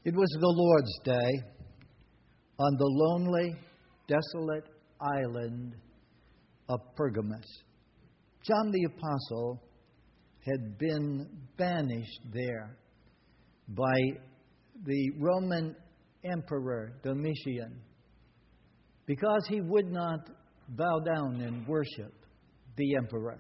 It was the Lord's Day on the lonely, desolate island of Pergamos. John the Apostle had been banished there by the Roman Emperor Domitian because he would not bow down and worship the emperor.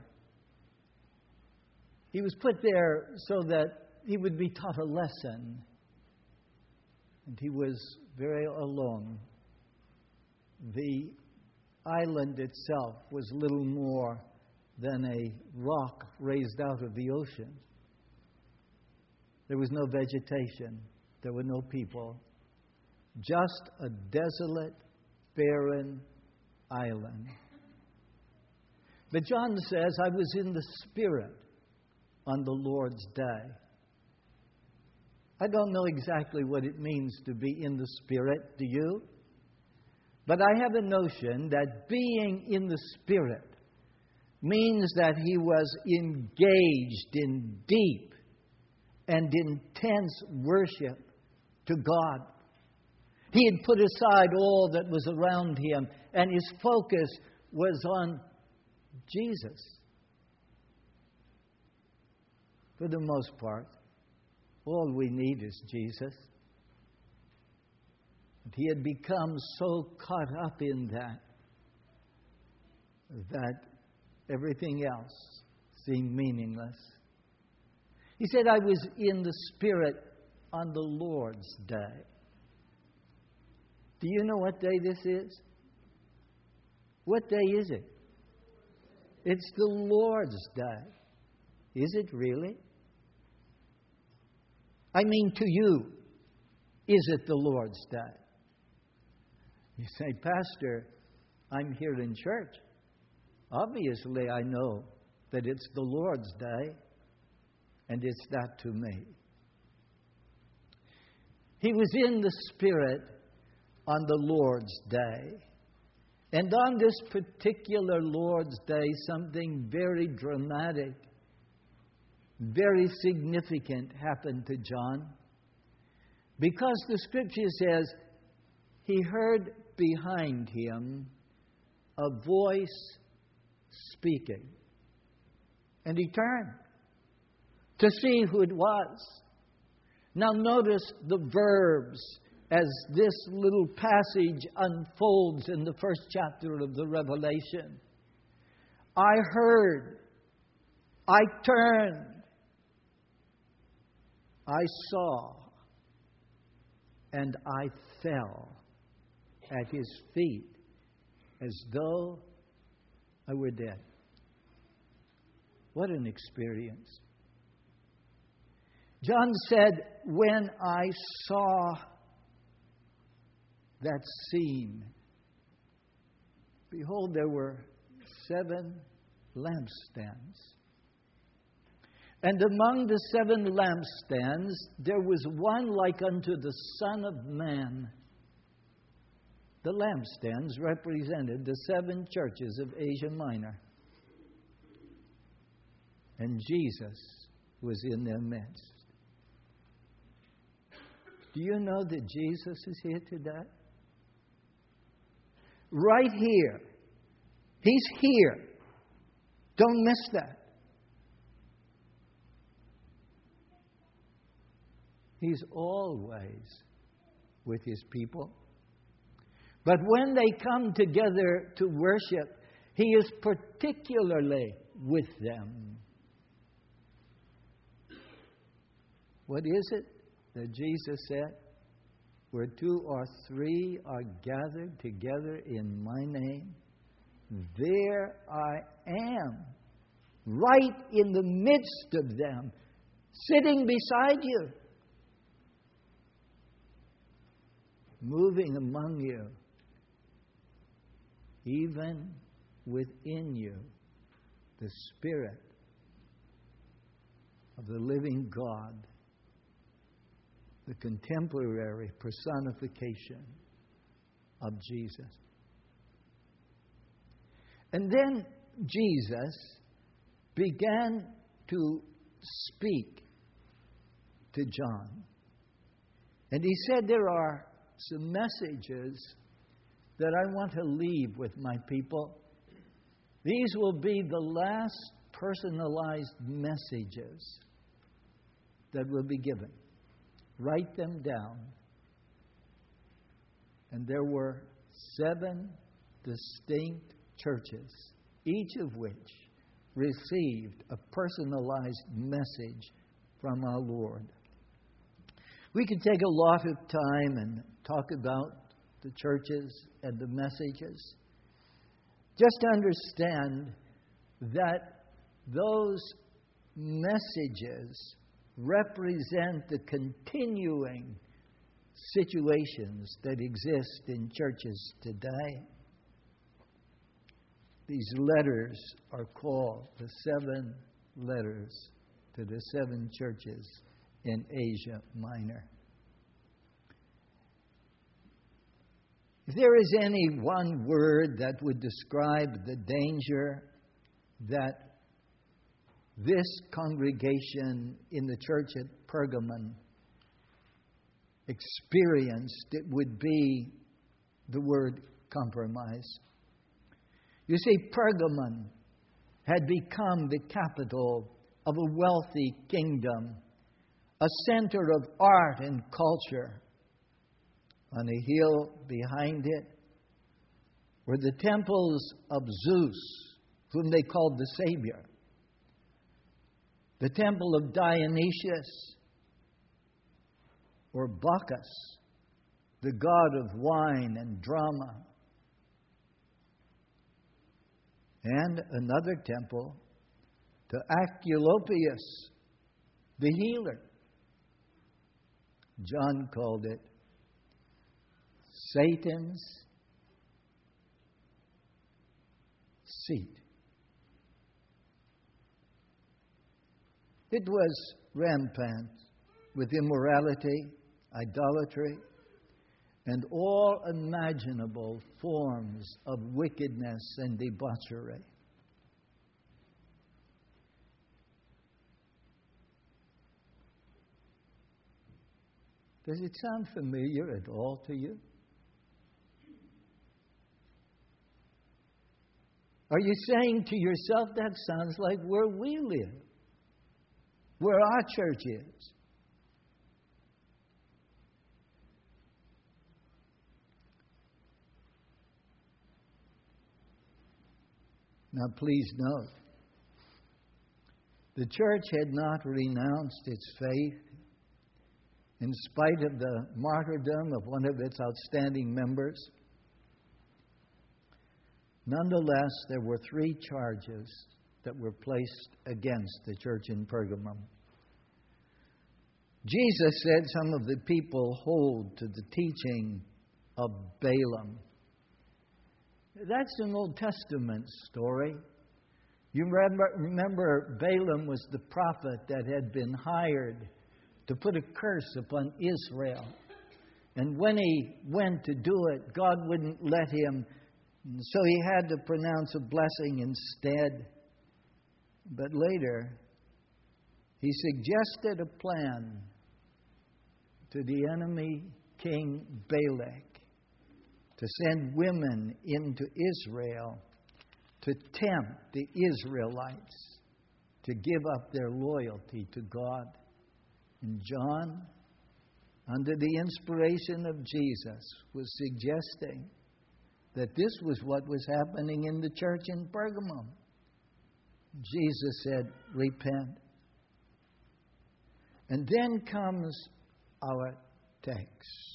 He was put there so that he would be taught a lesson. And he was very alone. The island itself was little more than a rock raised out of the ocean. There was no vegetation. There were no people. Just a desolate, barren island. But John says, I was in the Spirit on the Lord's day. I don't know exactly what it means to be in the Spirit, do you? But I have a notion that being in the Spirit means that he was engaged in deep and intense worship to God. He had put aside all that was around him, and his focus was on Jesus. For the most part, all we need is Jesus. And he had become so caught up in that everything else seemed meaningless. He said, I was in the Spirit on the Lord's day. Do you know what day this is? What day is it? It's the Lord's day. Is it really? I mean, to you, is it the Lord's day? You say, Pastor, I'm here in church. Obviously, I know that it's the Lord's day, and it's that to me. He was in the Spirit on the Lord's day. And on this particular Lord's day, something very dramatic, very significant happened to John, because the Scripture says he heard behind him a voice speaking. And he turned to see who it was. Now notice the verbs as this little passage unfolds in the first chapter of the Revelation. I heard, I turned, I saw, and I fell at his feet as though I were dead. What an experience. John said, when I saw that scene, behold, there were 7 lampstands. And among the 7 lampstands, there was one like unto the Son of Man. The lampstands represented the 7 churches of Asia Minor. And Jesus was in their midst. Do you know that Jesus is here today? Right here. He's here. Don't miss that. He's always with his people. But when they come together to worship, he is particularly with them. What is it that Jesus said? Where 2 or 3 are gathered together in my name, there I am, right in the midst of them, sitting beside you, moving among you, even within you, the Spirit of the living God, the contemporary personification of Jesus. And then Jesus began to speak to John. And he said, there are some messages that I want to leave with my people. These will be the last personalized messages that will be given. Write them down. And there were 7 distinct churches, each of which received a personalized message from our Lord. We could take a lot of time and talk about the churches and the messages. Just to understand that those messages represent the continuing situations that exist in churches today. These letters are called the 7 letters to the 7 churches in Asia Minor. If there is any one word that would describe the danger that this congregation in the church at Pergamon experienced, it would be the word compromise. You see, Pergamon had become the capital of a wealthy kingdom, a center of art and culture. On a hill behind it were the temples of Zeus, whom they called the Savior, the temple of Dionysius, or Bacchus, the god of wine and drama, and another temple to Asclepius, the healer. John called it Satan's seat. It was rampant with immorality, idolatry, and all imaginable forms of wickedness and debauchery. Does it sound familiar at all to you? Are you saying to yourself, that sounds like where we live, where our church is? Now, please note, the church had not renounced its faith in spite of the martyrdom of one of its outstanding members. Nonetheless, there were 3 charges that were placed against the church in Pergamum. Jesus said some of the people hold to the teaching of Balaam. That's an Old Testament story. You remember Balaam was the prophet that had been hired to put a curse upon Israel. And when he went to do it, God wouldn't let him, so he had to pronounce a blessing instead. But later, he suggested a plan to the enemy king Balak to send women into Israel to tempt the Israelites to give up their loyalty to God. And John, under the inspiration of Jesus, was suggesting that this was what was happening in the church in Pergamum. Jesus said, repent. And then comes our text.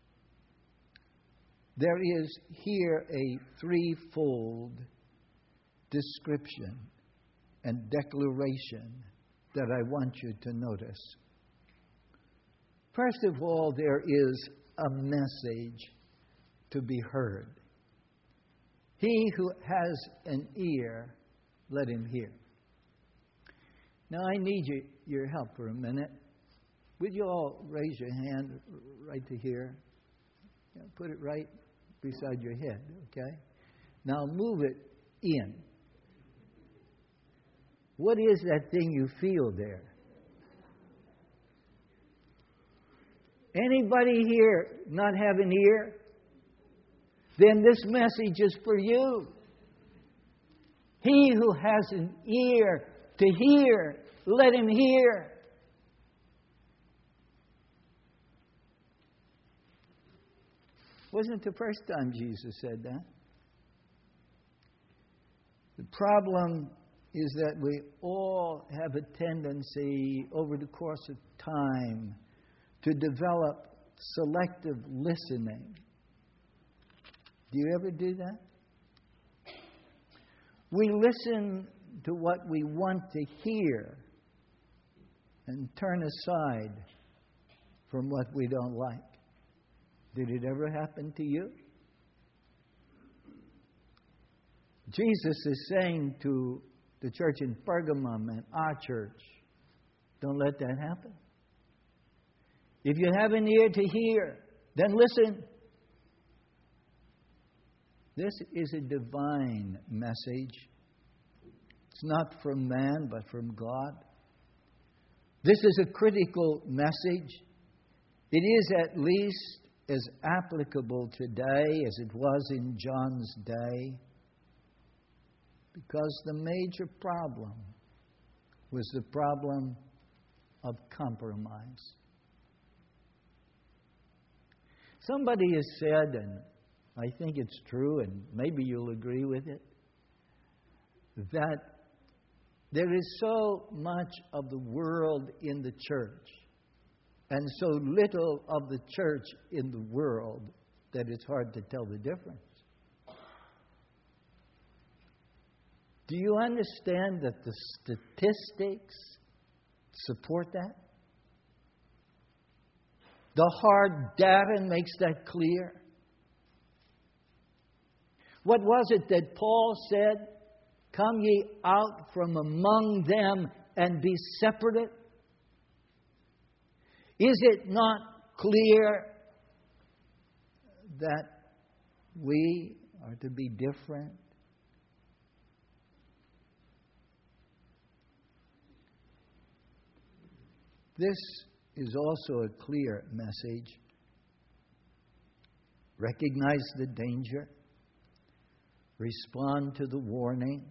There is here a threefold description and declaration that I want you to notice. First of all, there is a message to be heard. He who has an ear, let him hear. Now, I need your help for a minute. Would you all raise your hand right to here? Yeah, put it right beside your head, okay? Now, move it in. What is that thing you feel there? Anybody here not have an ear? Then this message is for you. He who has an ear to hear, let him hear. Wasn't the first time Jesus said that. The problem is that we all have a tendency over the course of time to develop selective listening. Do you ever do that? We listen to what we want to hear and turn aside from what we don't like. Did it ever happen to you? Jesus is saying to the church in Pergamum and our church, don't let that happen. If you have an ear to hear, then listen. This is a divine message. It's not from man, but from God. This is a critical message. It is at least as applicable today as it was in John's day, because the major problem was the problem of compromise. Somebody has said, and I think it's true, and maybe you'll agree with it, that there is so much of the world in the church and so little of the church in the world that it's hard to tell the difference. Do you understand that the statistics support that? The hard data makes that clear. What was it that Paul said? Come ye out from among them and be separate. Is it not clear that we are to be different? This is also a clear message. Recognize the danger. Respond to the warning.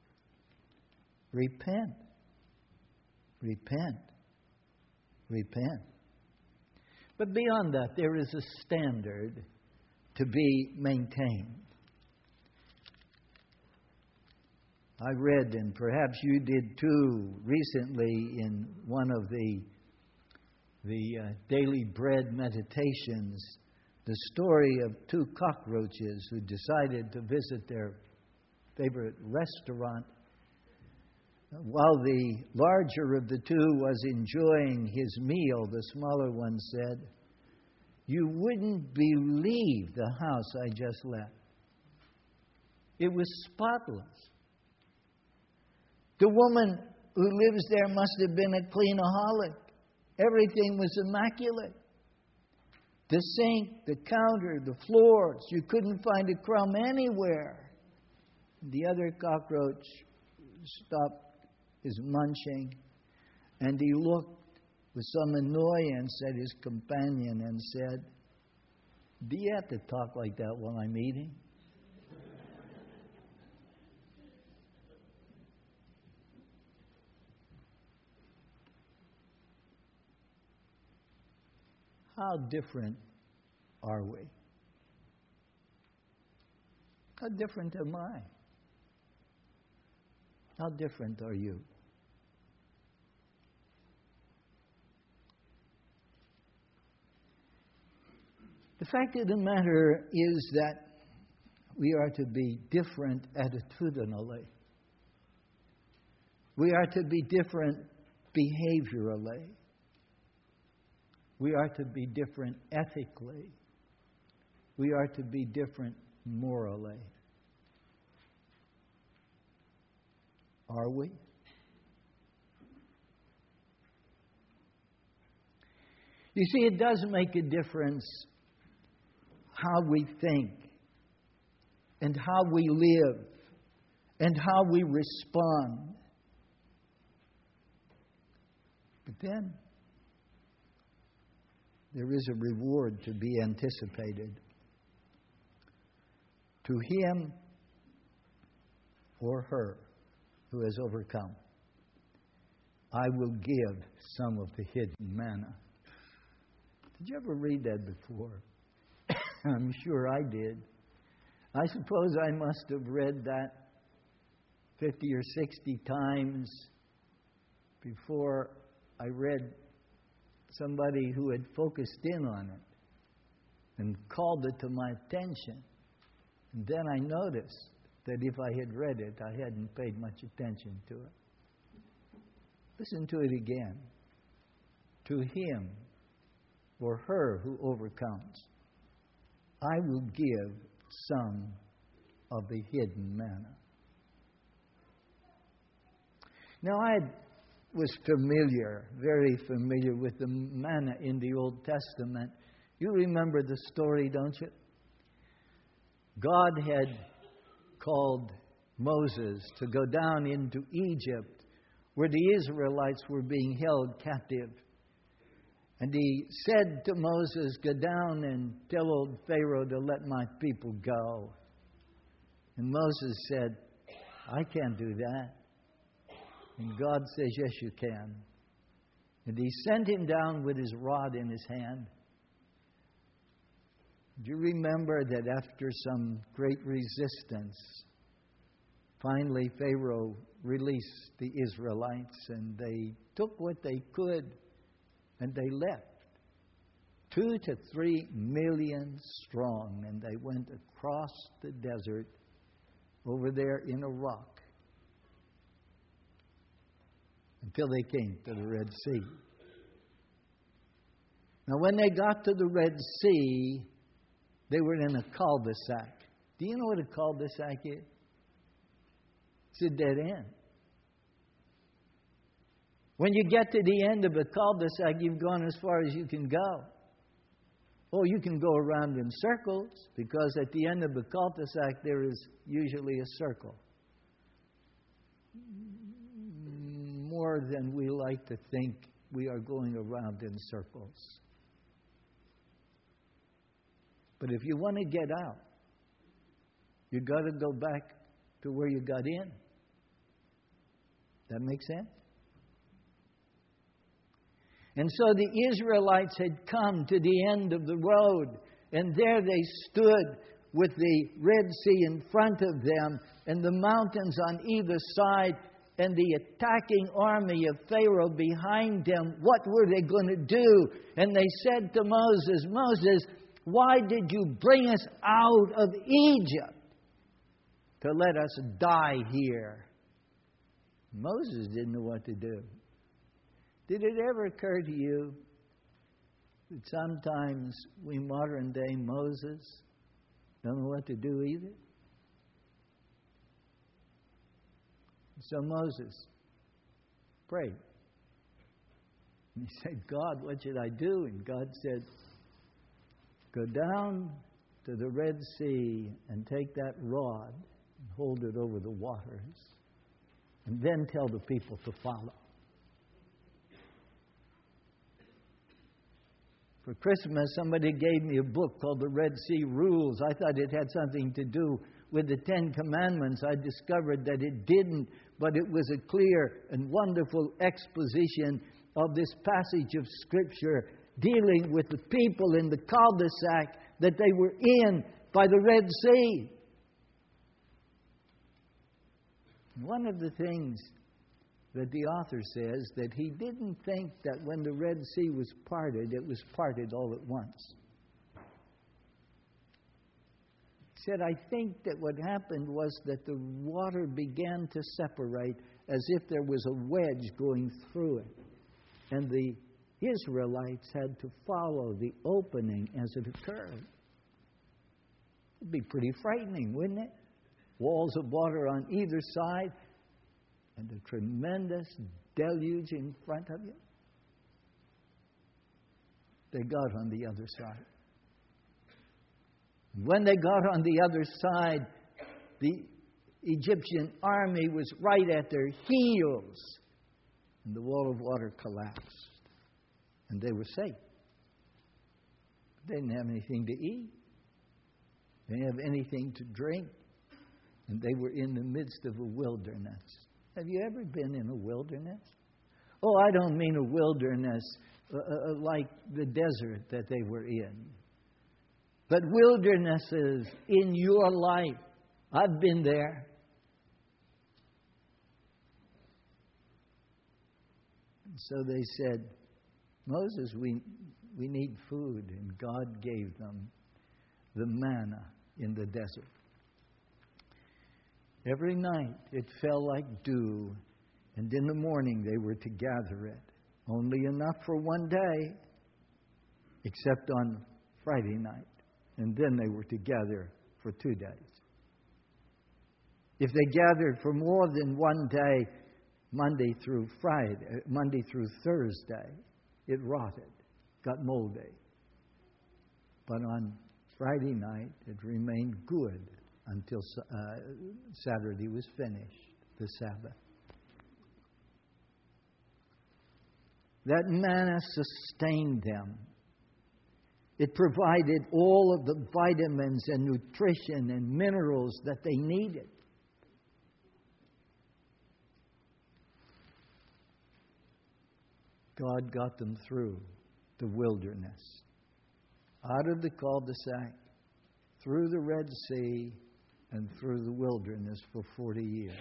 Repent. Repent. Repent. But beyond that, there is a standard to be maintained. I read, and perhaps you did too, recently in one of the Daily Bread meditations, the story of two cockroaches who decided to visit their favorite restaurant. While the larger of the two was enjoying his meal, the smaller one said, "You wouldn't believe the house I just left. It was spotless. The woman who lives there must have been a cleanaholic. Everything was immaculate. The sink, the counter, the floors, you couldn't find a crumb anywhere." The other cockroach stopped his munching, and he looked with some annoyance at his companion and said, "Do you have to talk like that while I'm eating?" How different are we? How different am I? How different are you? The fact of the matter is that we are to be different attitudinally. We are to be different behaviorally. We are to be different ethically. We are to be different morally. Are we? You see, it does make a difference how we think and how we live and how we respond. But then, there is a reward to be anticipated. To him or her who has overcome, I will give some of the hidden manna. Did you ever read that before? I'm sure I did. I suppose I must have read that 50 or 60 times before I read somebody who had focused in on it and called it to my attention. And then I noticed that if I had read it, I hadn't paid much attention to it. Listen to it again. To him or her who overcomes, I will give some of the hidden manna. Now, I was familiar, very familiar with the manna in the Old Testament. You remember the story, don't you? God had called Moses to go down into Egypt, where the Israelites were being held captive. And he said to Moses, go down and tell old Pharaoh to let my people go. And Moses said, I can't do that. And God says, yes, you can. And he sent him down with his rod in his hand. Do you remember that after some great resistance, finally Pharaoh released the Israelites, and they took what they could and they left. 2 to 3 million strong, and they went across the desert over there in Iraq until they came to the Red Sea. Now, when they got to the Red Sea, they were in a cul-de-sac. Do you know what a cul-de-sac is? It's a dead end. When you get to the end of a cul-de-sac, you've gone as far as you can go. Or you can go around in circles, because at the end of a cul-de-sac there is usually a circle. More than we like to think, we are going around in circles. But if you want to get out, you've got to go back to where you got in. That make sense? And so the Israelites had come to the end of the road, and there they stood with the Red Sea in front of them and the mountains on either side and the attacking army of Pharaoh behind them. What were they going to do? And they said to Moses, Moses, why did you bring us out of Egypt to let us die here? Moses didn't know what to do. Did it ever occur to you that sometimes we modern day Moses don't know what to do either? So Moses prayed. And he said, God, what should I do? And God said, go down to the Red Sea and take that rod and hold it over the waters. And then tell the people to follow. For Christmas, somebody gave me a book called The Red Sea Rules. I thought it had something to do with the 10 Commandments. I discovered that it didn't, but it was a clear and wonderful exposition of this passage of Scripture dealing with the people in the cul-de-sac that they were in by the Red Sea. One of the things that the author says, that he didn't think that when the Red Sea was parted, it was parted all at once. He said, I think that what happened was that the water began to separate as if there was a wedge going through it. And the Israelites had to follow the opening as it occurred. It'd be pretty frightening, wouldn't it? Walls of water on either side, and a tremendous deluge in front of you. They got on the other side. When they got on the other side, the Egyptian army was right at their heels, and the wall of water collapsed, and they were safe. They didn't have anything to eat. They didn't have anything to drink. And they were in the midst of a wilderness. Have you ever been in a wilderness? Oh, I don't mean a wilderness like the desert that they were in. But wildernesses in your life. I've been there. And so they said, Moses, we need food. And God gave them the manna in the desert. Every night it fell like dew, and in the morning they were to gather it. Only enough for one day, except on Friday night. And then they were to gather for 2 days. If they gathered for more than one day, Monday through Thursday, it rotted, got moldy. But on Friday night, it remained good until Saturday was finished, the Sabbath. That manna sustained them. It provided all of the vitamins and nutrition and minerals that they needed. God got them through the wilderness, out of the cul-de-sac, through the Red Sea, and through the wilderness for 40 years.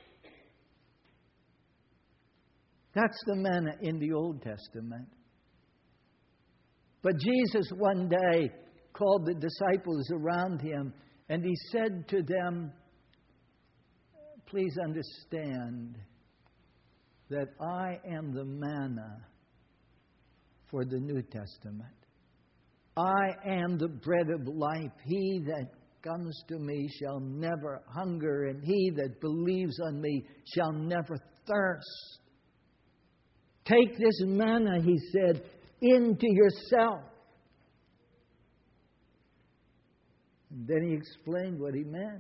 That's the manna in the Old Testament. But Jesus one day called the disciples around him, and he said to them, please understand that I am the manna for the New Testament. I am the bread of life. He that comes to me shall never hunger, and he that believes on me shall never thirst. Take this manna, he said, into yourself. And then he explained what he meant.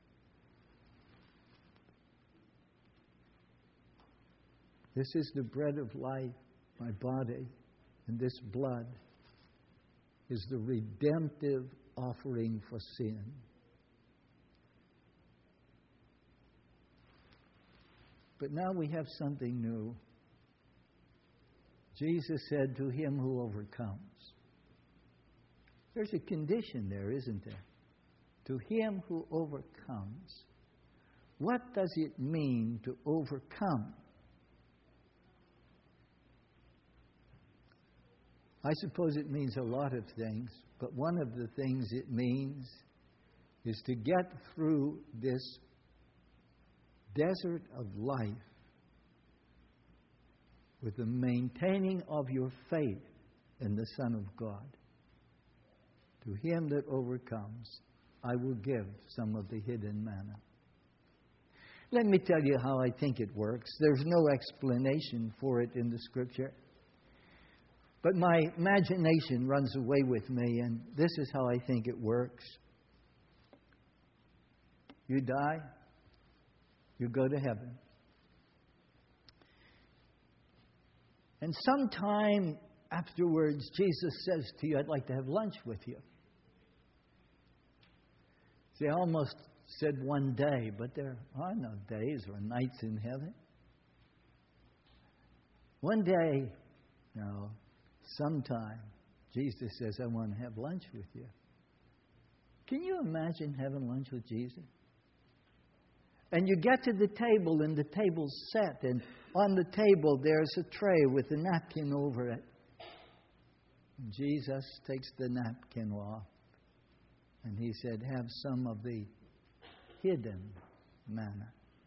This is the bread of life, my body, and this blood is the redemptive offering for sin. But now we have something new. Jesus said, to him who overcomes. There's a condition there, isn't there? To him who overcomes. What does it mean to overcome? I suppose it means a lot of things, but one of the things it means is to get through this desert of life with the maintaining of your faith in the Son of God. To him that overcomes, I will give some of the hidden manna. Let me tell you how I think it works. There's no explanation for it in the Scripture. But my imagination runs away with me, and this is how I think it works. You die, you go to heaven. And sometime afterwards, Jesus says to you, I'd like to have lunch with you. See, I almost said one day, but there are no days or nights in heaven. One day, no, sometime, Jesus says, I want to have lunch with you. Can you imagine having lunch with Jesus? And you get to the table, and the table's set, and on the table there's a tray with a napkin over it. And Jesus takes the napkin off, and he said, have some of the hidden manna.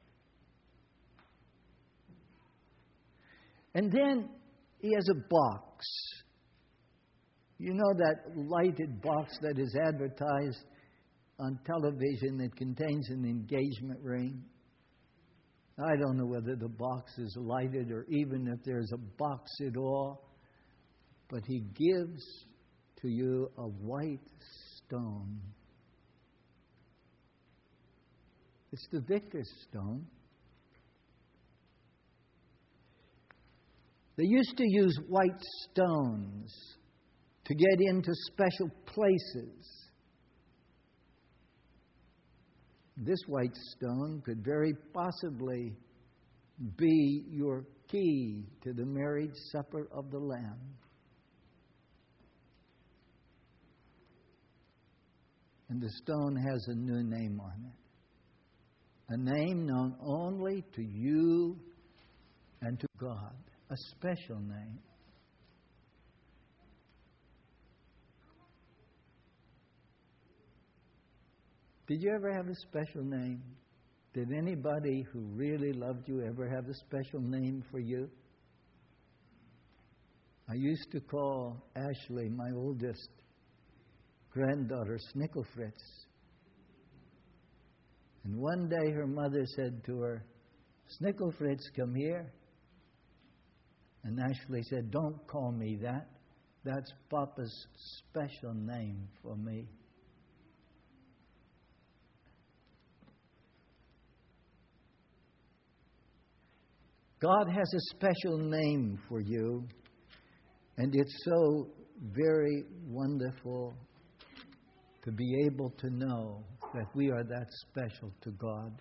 And then he has a box. You know that lighted box that is advertised on television that contains an engagement ring? I don't know whether the box is lighted or even if there's a box at all. But he gives to you a white stone. It's the victor's stone. They used to use white stones to get into special places. This white stone could very possibly be your key to the marriage supper of the Lamb. And the stone has a new name on it. A name known only to you and to God. A special name. Did you ever have a special name? Did anybody who really loved you ever have a special name for you? I used to call Ashley, my oldest granddaughter, Snicklefritz. And one day her mother said to her, "Snicklefritz, come here." And Ashley said, "Don't call me that. That's Papa's special name for me." God has a special name for you, and it's so very wonderful to be able to know that we are that special to God.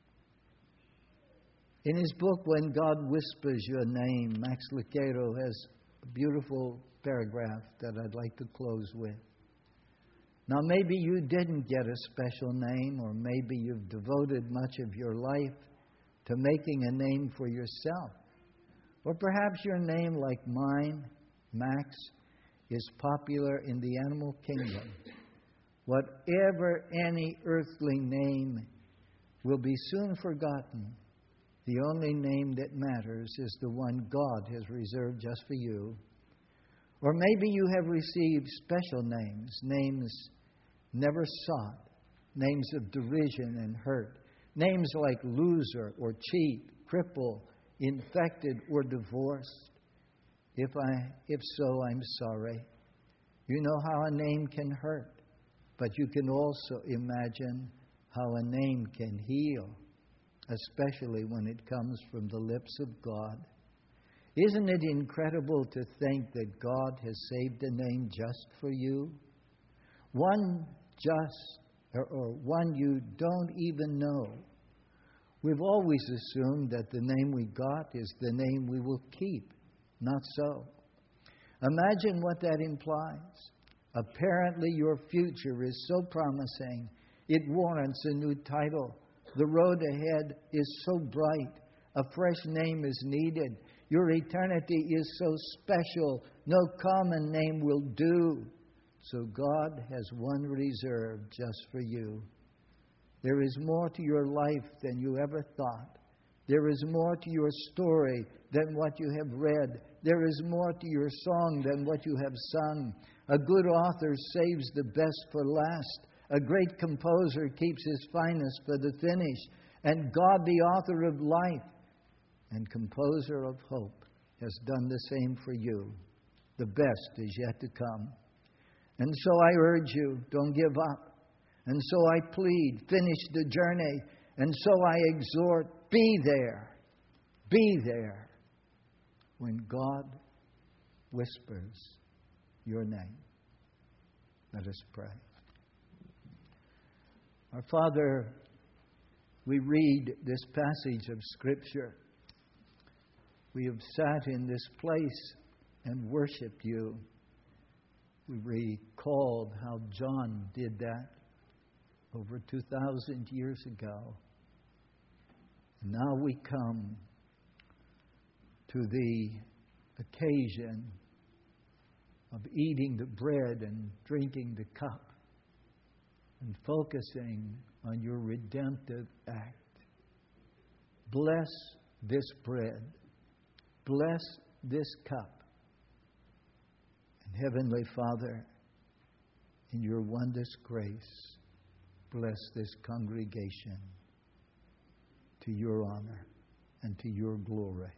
In his book, When God Whispers Your Name, Max Lucado has a beautiful paragraph that I'd like to close with. Now, maybe you didn't get a special name, or maybe you've devoted much of your life to making a name for yourself. Or perhaps your name, like mine, Max, is popular in the animal kingdom. Whatever any earthly name will be soon forgotten. The only name that matters is the one God has reserved just for you. Or maybe you have received special names, names never sought, names of derision and hurt, names like loser or cheat, cripple, infected, or divorced. If so, I'm sorry. You know how a name can hurt, but you can also imagine how a name can heal, especially when it comes from the lips of God. Isn't it incredible to think that God has saved a name just for you? One you don't even know. We've always assumed that the name we got is the name we will keep. Not so. Imagine what that implies. Apparently your future is so promising, it warrants a new title. The road ahead is so bright, a fresh name is needed. Your eternity is so special, no common name will do. So God has one reserved just for you. There is more to your life than you ever thought. There is more to your story than what you have read. There is more to your song than what you have sung. A good author saves the best for last. A great composer keeps his finest for the finish. And God, the author of life and composer of hope, has done the same for you. The best is yet to come. And so I urge you, don't give up. And so I plead, finish the journey. And so I exhort, be there. Be there when God whispers your name. Let us pray. Our Father, we read this passage of Scripture. We have sat in this place and worshiped you. We recalled how John did that over 2,000 years ago. And now we come to the occasion of eating the bread and drinking the cup and focusing on your redemptive act. Bless this bread. Bless this cup. And Heavenly Father, in your wondrous grace, bless this congregation to your honor and to your glory.